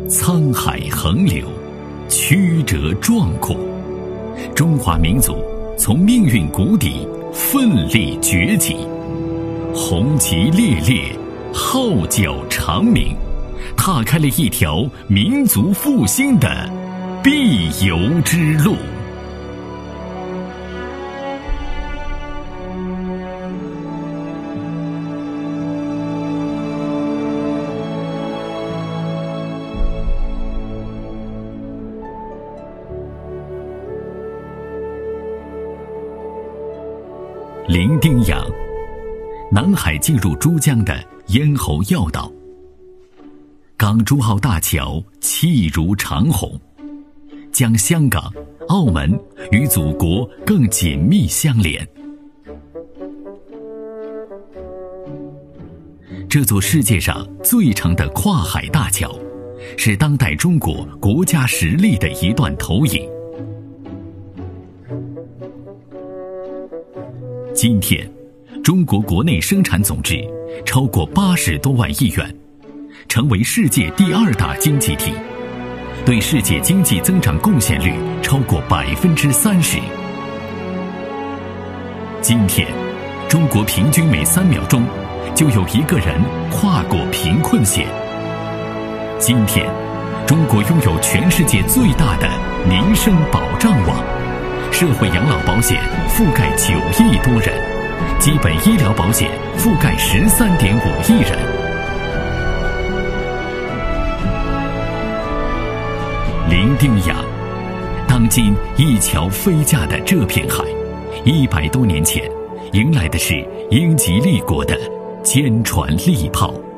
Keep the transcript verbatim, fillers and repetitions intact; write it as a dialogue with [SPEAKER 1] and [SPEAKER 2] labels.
[SPEAKER 1] 沧海横流，曲折壮阔，中华民族从命运谷底奋力崛起，红旗猎猎，号角长鸣，踏开了一条民族复兴的必由之路。伶仃洋，南海进入珠江的咽喉要道。港珠澳大桥气如长虹，将香港、澳门与祖国更紧密相连。这座世界上最长的跨海大桥，是当代中国国家实力的一段投影。今天，中国国内生产总值超过八十多万亿元，成为世界第二大经济体，对世界经济增长贡献率超过百分之三十。今天，中国平均每三秒钟就有一个人跨过贫困线。今天，中国拥有全世界最大的民生保障网。社会养老保险覆盖九亿多人，基本医疗保险覆盖十三点五亿人。伶仃洋，当今一桥飞架的这片海，一百多年前迎来的是英吉利国的坚船利炮。